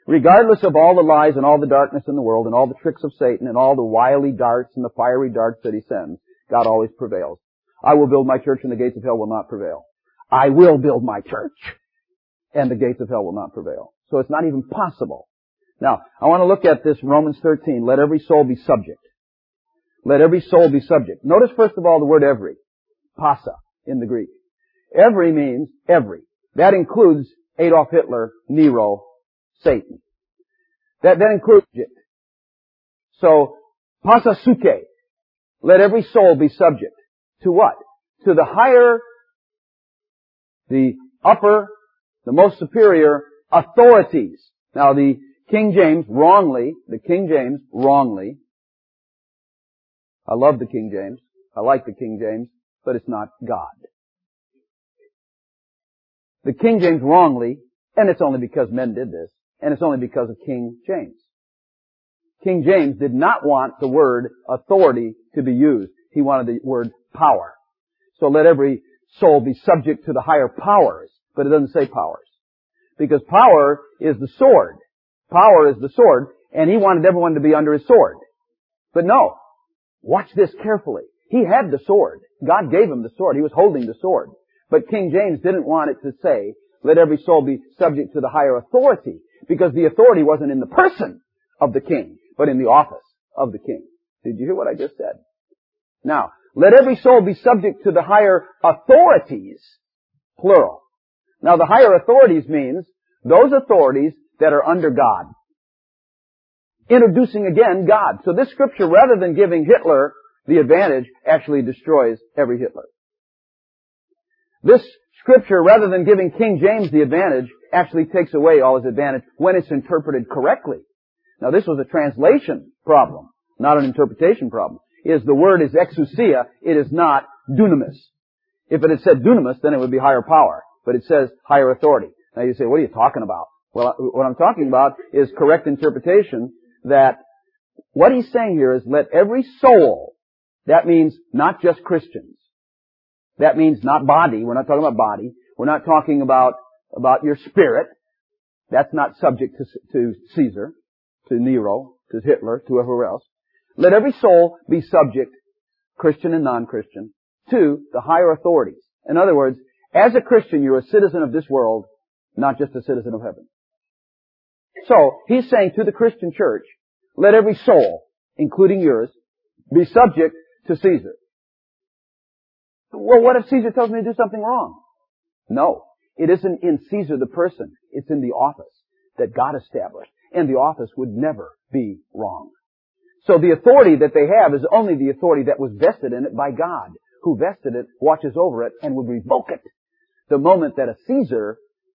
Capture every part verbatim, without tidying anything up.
Regardless of all the lies and all the darkness in the world and all the tricks of Satan and all the wily darts and the fiery darts that he sends, God always prevails. I will build my church and the gates of hell will not prevail. I will build my church and the gates of hell will not prevail. So it's not even possible. Now, I want to look at this Romans thirteen. Let every soul be subject. Let every soul be subject. Notice first of all the word every. Pasa in the Greek. Every means every. That includes Adolf Hitler, Nero, Satan. That, that includes it. So, pasasuke. Let every soul be subject. To what? To the higher, the upper, the most superior authorities. Now the King James wrongly, the King James wrongly, I love the King James, I like the King James, but it's not God. The King James wrongly, and it's only because men did this, and it's only because of King James. King James did not want the word authority to be used. He wanted the word power. So let every soul be subject to the higher powers, but it doesn't say powers. Because power is the sword. Power is the sword, and he wanted everyone to be under his sword. But no. Watch this carefully. He had the sword. God gave him the sword. He was holding the sword. But King James didn't want it to say, let every soul be subject to the higher authority, because the authority wasn't in the person of the king, but in the office of the king. Did you hear what I just said? Now, let every soul be subject to the higher authorities, plural. Now, the higher authorities means those authorities that are under God. Introducing again God. So this scripture, rather than giving Hitler the advantage, actually destroys every Hitler. This scripture, rather than giving King James the advantage, actually takes away all his advantage when it's interpreted correctly. Now this was a translation problem, not an interpretation problem. Is the word is exousia, it is not dunamis. If it had said dunamis, then it would be higher power. But it says higher authority. Now you say, what are you talking about? Well, what I'm talking about is correct interpretation, that what he's saying here is let every soul, that means not just Christians. That means not body. We're not talking about body. We're not talking about, about your spirit. That's not subject to, to Caesar, to Nero, to Hitler, to whoever else. Let every soul be subject, Christian and non-Christian, to the higher authorities. In other words, as a Christian, you're a citizen of this world, not just a citizen of heaven. So, he's saying to the Christian church, let every soul, including yours, be subject to Caesar. Well, what if Caesar tells me to do something wrong? No. It isn't in Caesar the person. It's in the office that God established. And the office would never be wrong. So the authority that they have is only the authority that was vested in it by God, who vested it, watches over it, and would revoke it. The moment that a Caesar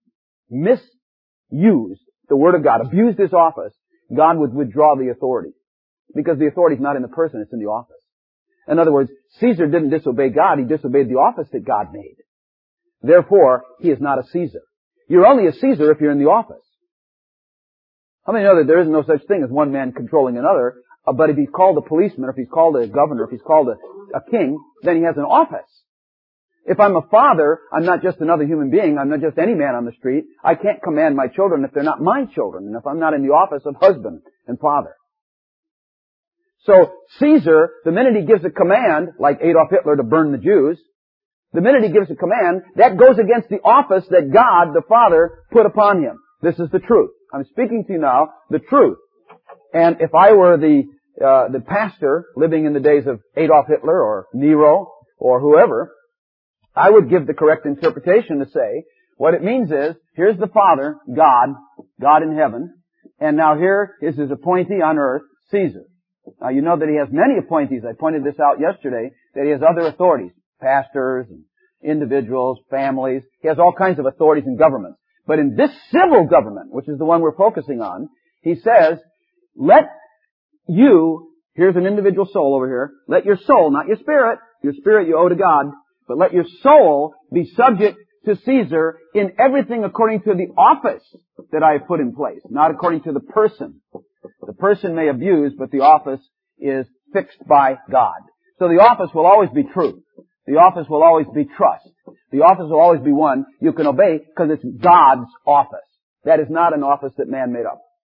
misused the Word of God, abused his office, God would withdraw the authority. Because the authority is not in the person, it's in the office. In other words, Caesar didn't disobey God, he disobeyed the office that God made. Therefore, he is not a Caesar. You're only a Caesar if you're in the office. How many know that there is no such thing as one man controlling another, uh, but if he's called a policeman, or if he's called a governor, if he's called a, a king, then he has an office. If I'm a father, I'm not just another human being, I'm not just any man on the street. I can't command my children if they're not my children, and if I'm not in the office of husband and father. So, Caesar, the minute he gives a command, like Adolf Hitler to burn the Jews, the minute he gives a command, that goes against the office that God, the Father, put upon him. This is the truth. I'm speaking to you now, the truth. And if I were the, uh, the pastor living in the days of Adolf Hitler or Nero or whoever, I would give the correct interpretation to say, what it means is, here's the Father, God, God in heaven, and now here is his appointee on earth, Caesar. Now you know that he has many appointees. I pointed this out yesterday, that he has other authorities, pastors, and individuals, families. He has all kinds of authorities in governments. But in this civil government, which is the one we're focusing on, he says, let you, here's an individual soul over here, let your soul, not your spirit, your spirit you owe to God, but let your soul be subject to Caesar in everything according to the office that I have put in place, not according to the person. The person may abuse, but the office is fixed by God. So the office will always be truth. The office will always be trust. The office will always be one you can obey because it's God's office. That is not an office that man made up.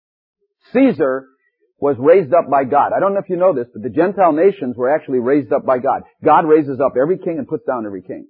Caesar was raised up by God. I don't know if you know this, but the Gentile nations were actually raised up by God. God raises up every king and puts down every king.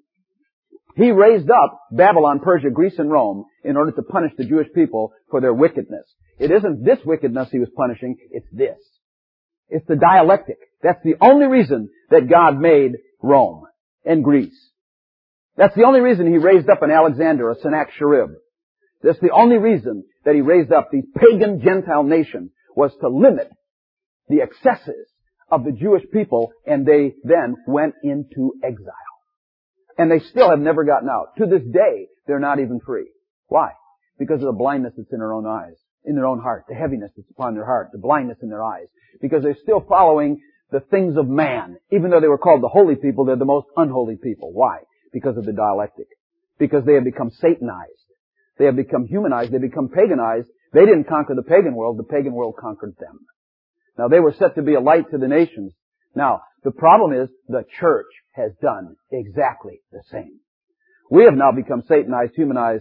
He raised up Babylon, Persia, Greece, and Rome in order to punish the Jewish people for their wickedness. It isn't this wickedness he was punishing, it's this. It's the dialectic. That's the only reason that God made Rome and Greece. That's the only reason he raised up an Alexander, a Sennacherib. That's the only reason that he raised up these pagan Gentile nations, was to limit the excesses of the Jewish people, and they then went into exile. And they still have never gotten out. To this day, they're not even free. Why? Because of the blindness that's in their own eyes, in their own heart, the heaviness that's upon their heart, the blindness in their eyes. Because they're still following the things of man. Even though they were called the holy people, they're the most unholy people. Why? Because of the dialectic. Because they have become Satanized. They have become humanized. They become paganized. They didn't conquer the pagan world. The pagan world conquered them. Now, they were set to be a light to the nations. Now, the problem is the church has done exactly the same. We have now become Satanized, humanized,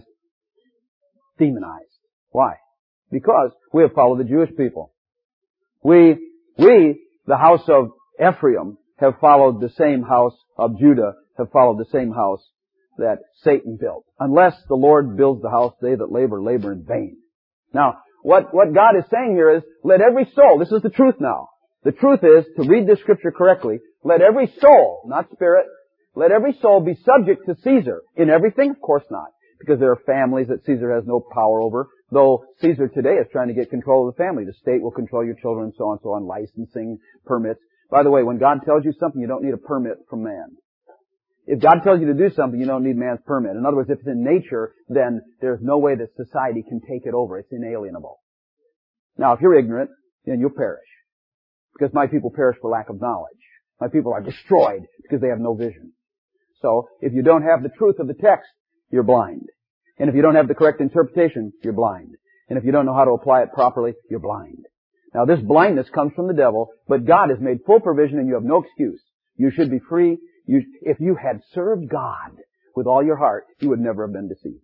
demonized. Why? Because we have followed the Jewish people. We, we, the house of Ephraim, have followed the same house of Judah, have followed the same house that Satan built. Unless the Lord builds the house, they that labor, labor in vain. Now, what, what God is saying here is, let every soul, this is the truth now. The truth is, to read this scripture correctly, let every soul, not spirit, let every soul be subject to Caesar. In everything? Of course not. Because there are families that Caesar has no power over, though Caesar today is trying to get control of the family. The state will control your children and so on and so on, licensing, permits. By the way, when God tells you something, you don't need a permit from man. If God tells you to do something, you don't need man's permit. In other words, if it's in nature, then there's no way that society can take it over. It's inalienable. Now, if you're ignorant, then you'll perish. Because my people perish for lack of knowledge. My people are destroyed because they have no vision. So, if you don't have the truth of the text, you're blind. And if you don't have the correct interpretation, you're blind. And if you don't know how to apply it properly, you're blind. Now, this blindness comes from the devil, but God has made full provision and you have no excuse. You should be free. You, if you had served God with all your heart, you would never have been deceived.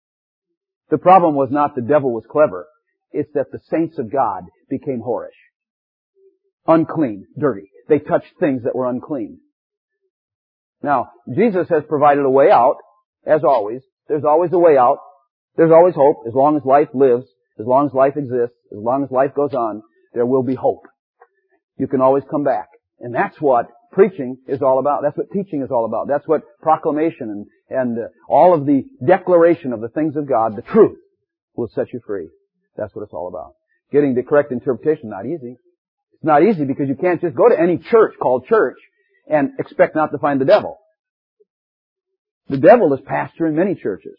The problem was not the devil was clever. It's that the saints of God became whorish. Unclean, dirty. They touched things that were unclean. Now, Jesus has provided a way out, as always. There's always a way out. There's always hope. As long as life lives, as long as life exists, as long as life goes on, there will be hope. You can always come back. And that's what preaching is all about. That's what teaching is all about. That's what proclamation and, and uh, all of the declaration of the things of God, the truth, will set you free. That's what it's all about. Getting the correct interpretation, not easy. It's not easy because you can't just go to any church called church and expect not to find the devil. The devil is pastor in many churches.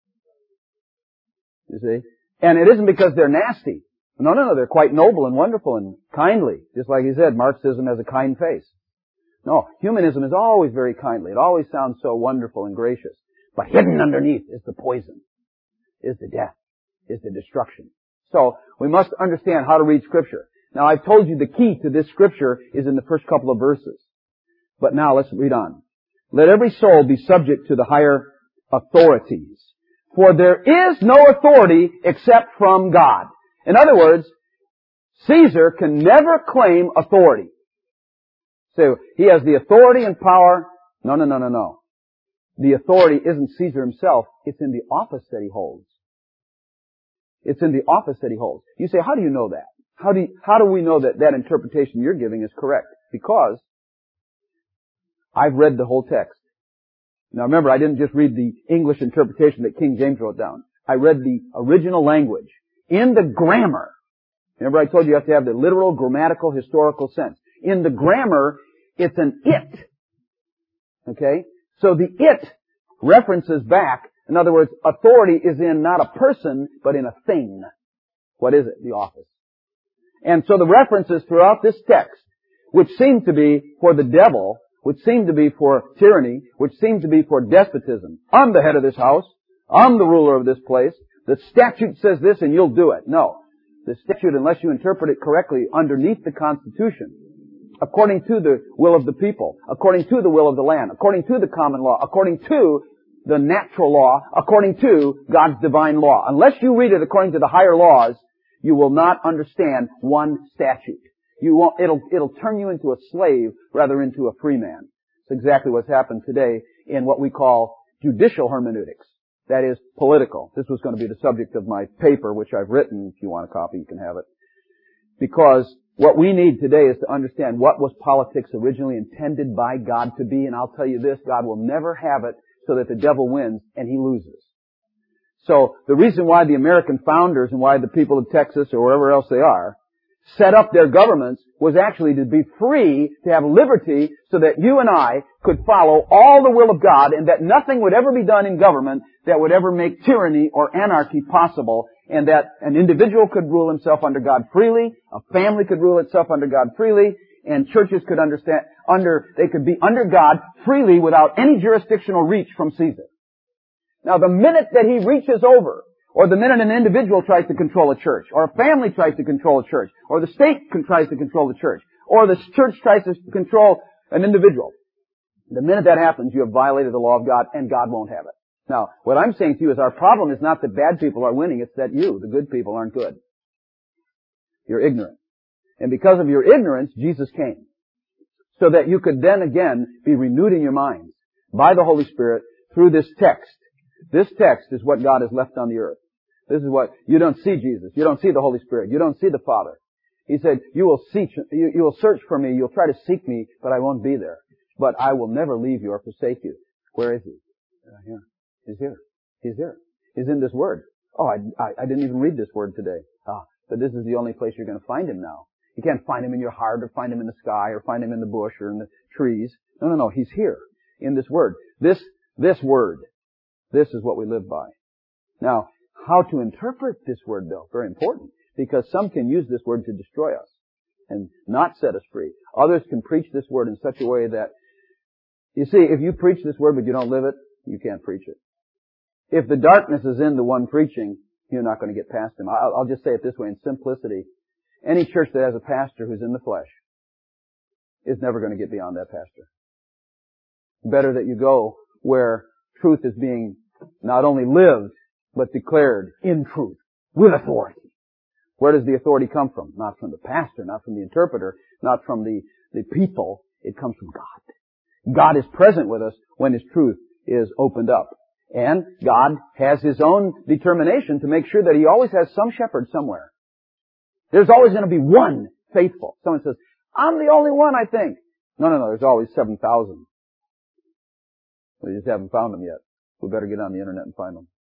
You see? And it isn't because they're nasty. No, no, no. They're quite noble and wonderful and kindly. Just like he said, Marxism has a kind face. No, humanism is always very kindly. It always sounds so wonderful and gracious. But hidden underneath is the poison, is the death, is the destruction. So, we must understand how to read Scripture. Now, I've told you the key to this Scripture is in the first couple of verses. But now, let's read on. Let every soul be subject to the higher authorities. For there is no authority except from God. In other words, Caesar can never claim authority. So, he has the authority and power. No, no, no, no, no. The authority isn't Caesar himself. It's in the office that he holds. It's in the office that he holds. You say, how do you know that? How do you, how do we know that that interpretation you're giving is correct? Because I've read the whole text. Now remember, I didn't just read the English interpretation that King James wrote down. I read the original language. In the grammar, remember I told you you have to have the literal, grammatical, historical sense. In the grammar, it's an it. Okay? So the it references back. In other words, authority is in not a person, but in a thing. What is it? The office. And so the references throughout this text, which seem to be for the devil, which seem to be for tyranny, which seem to be for despotism. I'm the head of this house. I'm the ruler of this place. The statute says this and you'll do it. No. The statute, unless you interpret it correctly underneath the Constitution, according to the will of the people, according to the will of the land, according to the common law, according to the natural law, according to God's divine law. Unless you read it according to the higher laws, you will not understand one statute. You won't, it'll, it'll turn you into a slave rather into a free man. It's exactly what's happened today in what we call judicial hermeneutics. That is political. This was going to be the subject of my paper, which I've written. If you want a copy, you can have it. Because what we need today is to understand what was politics originally intended by God to be. And I'll tell you this, God will never have it so that the devil wins and he loses. So the reason why the American founders and why the people of Texas or wherever else they are set up their governments was actually to be free, to have liberty, so that you and I could follow all the will of God and that nothing would ever be done in government that would ever make tyranny or anarchy possible, and that an individual could rule himself under God freely, a family could rule itself under God freely, and churches could understand, under, they could be under God freely without any jurisdictional reach from Caesar. Now the minute that he reaches over, or the minute an individual tries to control a church, or a family tries to control a church, or the state tries to control the church, or the church tries to control an individual, the minute that happens, you have violated the law of God, and God won't have it. Now, what I'm saying to you is our problem is not that bad people are winning, it's that you, the good people, aren't good. You're ignorant. And because of your ignorance, Jesus came. So that you could then again be renewed in your minds by the Holy Spirit through this text. This text is what God has left on the earth. This is what, you don't see Jesus. You don't see the Holy Spirit. You don't see the Father. He said, you will seek, you, you will search for me. You'll try to seek me, but I won't be there. But I will never leave you or forsake you. Where is he? Uh, here. He's here. He's here. He's in this Word. Oh, I, I, I didn't even read this Word today. Ah, but this is the only place you're going to find him now. You can't find him in your heart or find him in the sky or find him in the bush or in the trees. No, no, no. He's here in this Word. This, this Word. This is what we live by. Now, how to interpret this Word, though? Very important. Because some can use this Word to destroy us and not set us free. Others can preach this Word in such a way that, you see, if you preach this Word but you don't live it, you can't preach it. If the darkness is in the one preaching, you're not going to get past him. I'll, I'll just say it this way in simplicity. Any church that has a pastor who's in the flesh is never going to get beyond that pastor. Better that you go where truth is being not only lived, but declared in truth, with authority. Where does the authority come from? Not from the pastor, not from the interpreter, not from the, the people. It comes from God. God is present with us when His truth is opened up. And God has His own determination to make sure that He always has some shepherd somewhere. There's always going to be one faithful. Someone says, I'm the only one, I think. No, no, no, there's always seven thousand. We just haven't found them yet. We better get on the internet and find them.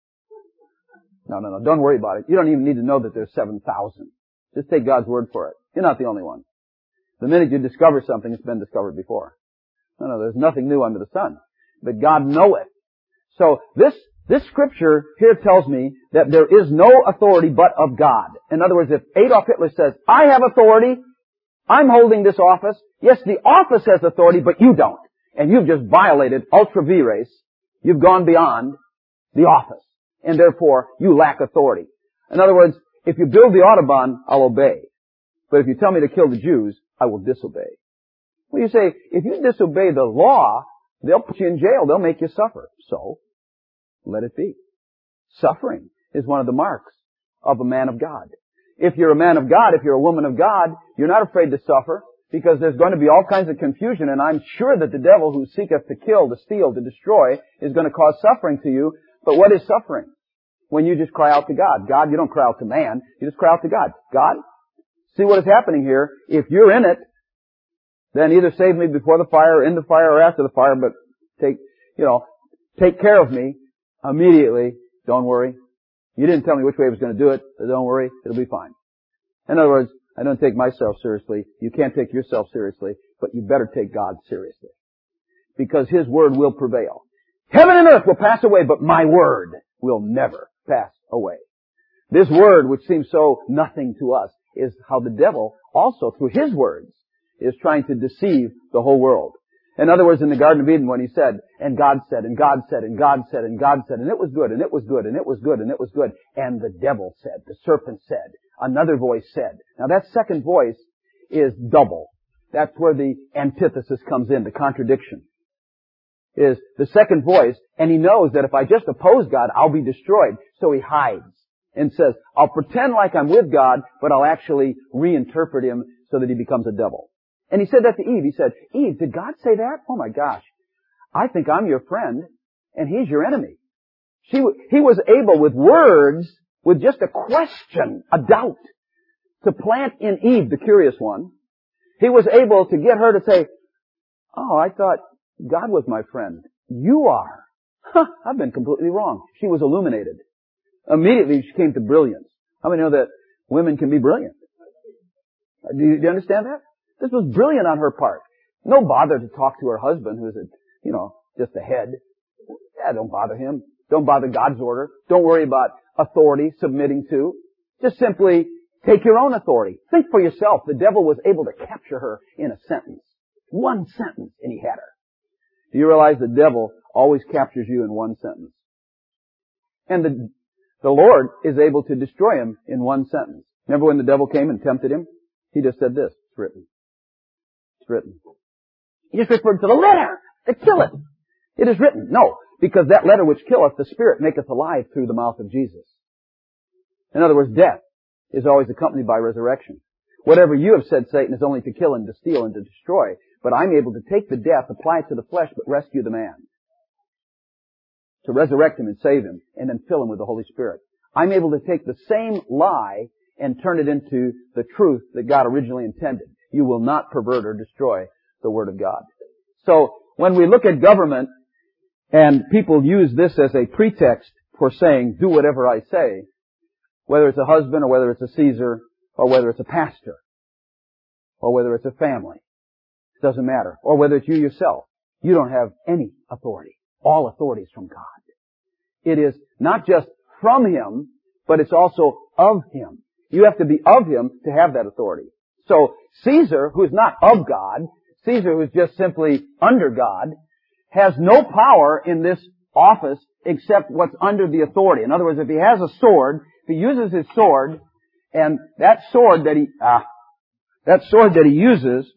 No, no, no, don't worry about it. You don't even need to know that there's seven thousand. Just take God's word for it. You're not the only one. The minute you discover something, it's been discovered before. No, no, there's nothing new under the sun. But God knoweth. So this, this scripture here tells me that there is no authority but of God. In other words, if Adolf Hitler says, I have authority, I'm holding this office. Yes, the office has authority, but you don't. And you've just violated ultra vires. You've gone beyond the office. And therefore, you lack authority. In other words, if you build the Autobahn, I'll obey. But if you tell me to kill the Jews, I will disobey. Well, you say, if you disobey the law, they'll put you in jail. They'll make you suffer. So, let it be. Suffering is one of the marks of a man of God. If you're a man of God, if you're a woman of God, you're not afraid to suffer because there's going to be all kinds of confusion, and I'm sure that the devil who seeketh to kill, to steal, to destroy is going to cause suffering to you. But what is suffering? When you just cry out to God. God, you don't cry out to man. You just cry out to God. God, see what is happening here. If you're in it, then either save me before the fire, in the fire, or after the fire, but take, you know, take care of me immediately. Don't worry. You didn't tell me which way I was going to do it, so don't worry. It'll be fine. In other words, I don't take myself seriously. You can't take yourself seriously, but you better take God seriously. Because His word will prevail. Heaven and earth will pass away, but my word will never pass away. This word, which seems so nothing to us, is how the devil also, through his words, is trying to deceive the whole world. In other words, in the Garden of Eden when He said, and God said, and God said, and God said, and God said, and it was good, and it was good, and it was good, and it was good, and the devil said, the serpent said, another voice said. Now that second voice is double. That's where the antithesis comes in, the contradiction. Is the second voice, and he knows that if I just oppose God, I'll be destroyed. So he hides. and says, I'll pretend like I'm with God, but I'll actually reinterpret him so that he becomes a devil. And he said that to Eve. He said, Eve, did God say that? Oh my gosh. I think I'm your friend and he's your enemy. She, he was able with words, with just a question, a doubt, to plant in Eve, the curious one. He was able to get her to say, oh, I thought God was my friend. You are. Huh, I've been completely wrong. She was illuminated. Immediately she came to brilliance. How many know that women can be brilliant? Do you, do you understand that? This was brilliant on her part. No bother to talk to her husband, who's a, you know, just a head. Yeah, don't bother him. Don't bother God's order. Don't worry about authority submitting to. Just simply take your own authority. Think for yourself. The devil was able to capture her in a sentence. One sentence, and he had her. Do you realize the devil always captures you in one sentence? And the, the Lord is able to destroy him in one sentence. Remember when the devil came and tempted him? He just said this, it's written. It's written. He just referred to the letter that killeth. It is written. No, because that letter which killeth, the Spirit maketh alive through the mouth of Jesus. In other words, death is always accompanied by resurrection. Whatever you have said, Satan, is only to kill and to steal and to destroy. But I'm able to take the death, apply it to the flesh, but rescue the man. To resurrect him and save him, and then fill him with the Holy Spirit. I'm able to take the same lie and turn it into the truth that God originally intended. You will not pervert or destroy the Word of God. So, when we look at government, and people use this as a pretext for saying, do whatever I say, whether it's a husband or whether it's a Caesar or whether it's a pastor or whether it's a family, it doesn't matter. Or whether it's you yourself, you don't have any authority. All authority is from God. It is not just from Him, but it's also of Him. You have to be of Him to have that authority. So Caesar, who is not of God, Caesar who is just simply under God, has no power in this office except what's under the authority. In other words, if he has a sword, if he uses his sword, and that sword that he, ah, that sword that he uses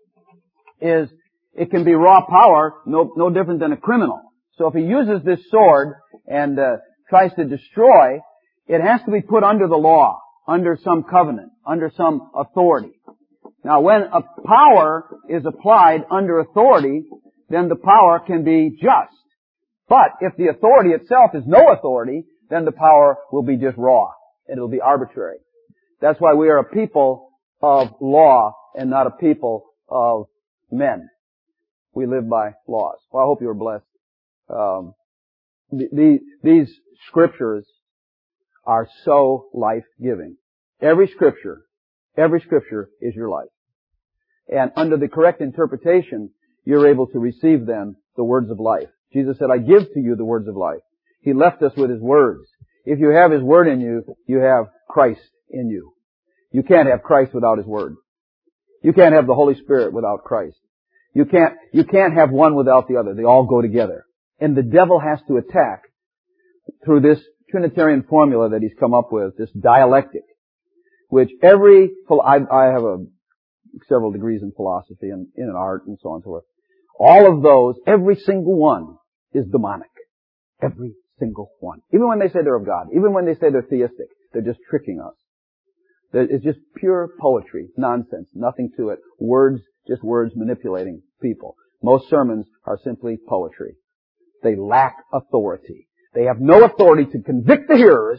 is, it can be raw power, no, no different than a criminal. So if he uses this sword and uh, tries to destroy, it has to be put under the law, under some covenant, under some authority. Now, when a power is applied under authority, then the power can be just. But if the authority itself is no authority, then the power will be just raw. It will be arbitrary. That's why we are a people of law and not a people of men. We live by laws. Well, I hope you were blessed. Um, the, the, these scriptures are so life-giving. Every scripture, every scripture is your life. And under the correct interpretation, you're able to receive then the words of life. Jesus said, I give to you the words of life. He left us with His words. If you have His word in you, you have Christ in you. You can't have Christ without His word. You can't have the Holy Spirit without Christ. You can't, you can't have one without the other. They all go together. And the devil has to attack through this Trinitarian formula that he's come up with, this dialectic, which every, I, I have a, several degrees in philosophy and in art and so on and so forth. All of those, every single one is demonic. Every single one. Even when they say they're of God, even when they say they're theistic, they're just tricking us. It's just pure poetry, nonsense, nothing to it. Words, just words manipulating people. Most sermons are simply poetry. They lack authority. They have no authority to convict the hearers,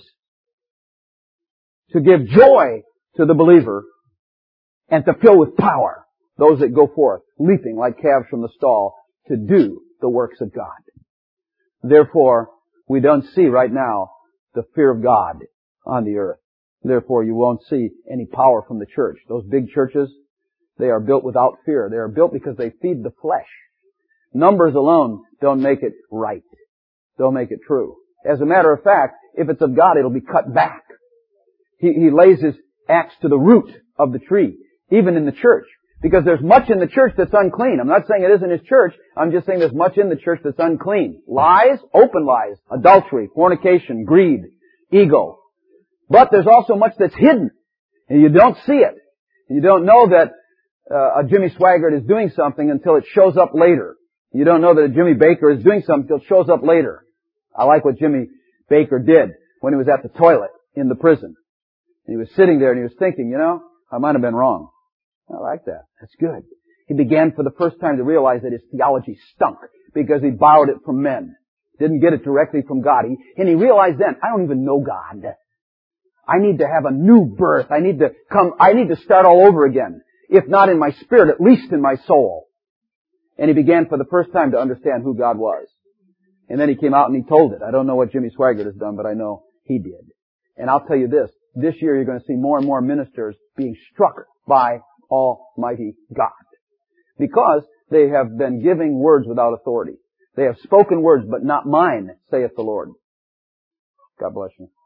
to give joy to the believer, and to fill with power those that go forth, leaping like calves from the stall, to do the works of God. Therefore, we don't see right now the fear of God on the earth. Therefore, you won't see any power from the church. Those big churches, they are built without fear. They are built because they feed the flesh. Numbers alone don't make it right. Don't make it true. As a matter of fact, if it's of God, it'll be cut back. He, he lays His axe to the root of the tree, even in the church. Because there's much in the church that's unclean. I'm not saying it isn't His church. I'm just saying there's much in the church that's unclean. Lies, open lies, adultery, fornication, greed, ego. But there's also much that's hidden. And you don't see it. You don't know that uh, a Jimmy Swaggart is doing something until it shows up later. You don't know that a Jimmy Baker is doing something until it shows up later. I like what Jimmy Baker did when he was at the toilet in the prison. And he was sitting there and he was thinking, you know, I might have been wrong. I like that. That's good. He began for the first time to realize that his theology stunk because he borrowed it from men. Didn't get it directly from God. He, and he realized then, I don't even know God. I need to have a new birth. I need to come, I need to start all over again. If not in my spirit, at least in my soul. And he began for the first time to understand who God was. And then he came out and he told it. I don't know what Jimmy Swaggart has done, but I know he did. And I'll tell you this, this year you're going to see more and more ministers being struck by Almighty God. Because they have been giving words without authority. They have spoken words, but not mine, saith the Lord. God bless you.